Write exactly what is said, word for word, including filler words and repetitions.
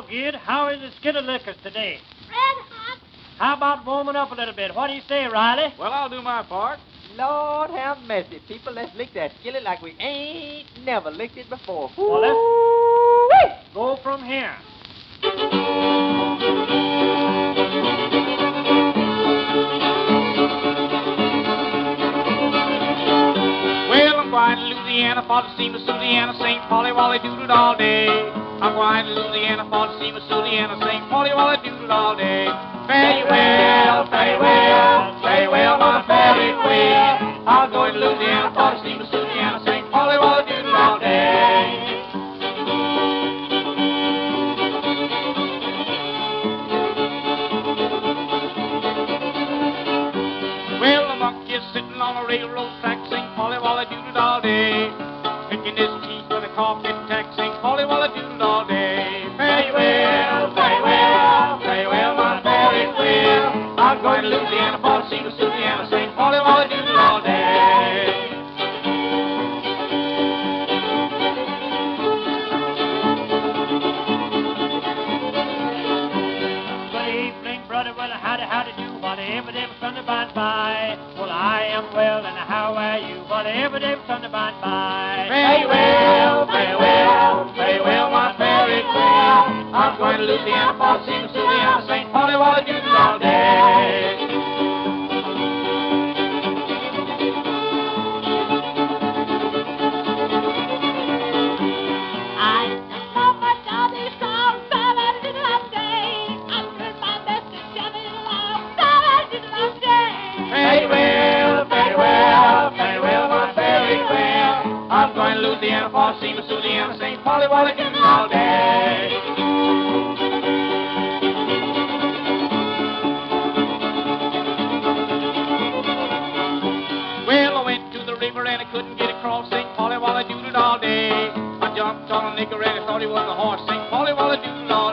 Gid. How is the Skittalickers today? Red hot. How about warming up a little bit? What do you say, Riley? Well, I'll do my part. Lord have mercy, people. Let's lick that skillet like we ain't never licked it before. Well, let's go from here. Well, I'm going to Louisiana for to see Miss Louisiana sing Polly Wolly Doodle all day. I'm going to Louisiana for to see Miss Louisiana sing Polly Wolly Doodle all day. Fare you well, fare you well, fare you well, my fairy queen. I'm going to Louisiana for to see Miss Louisiana sing Polly Wolly Doodle all day. Well, the monkey is sitting on a railroad track, sing Polly Wolly Doodle all day. Picking his teeth with a coffin tack, sing Polly Wolly Doodle all day. Fare you well, fare you well, fare you well, my fairy queen. I'm going to Louisiana for to see Miss Louisiana sing Polly Wolly Doodle all day. Good evening, brother. Well, howdy, howdy do. Whatever them Sunday by and by. Well, I am well, and how are you? Whatever them Sunday by and by. Fare you well, fare you well, fare you well, my fairy queen. I'm going to Louisiana for to see Miss Louisiana sing Polly Wolly Doodle all day. Very well, very well, very well, my fairy queen. I'm going to Louisiana for to see Miss Louisiana sing Polly Wolly Doodle all day. Well, I went to the river and I couldn't get across, sing Polly Wolly Doodle all day. I jumped on a nigger and I thought he was a horse, sing Polly Wolly Doodle all day.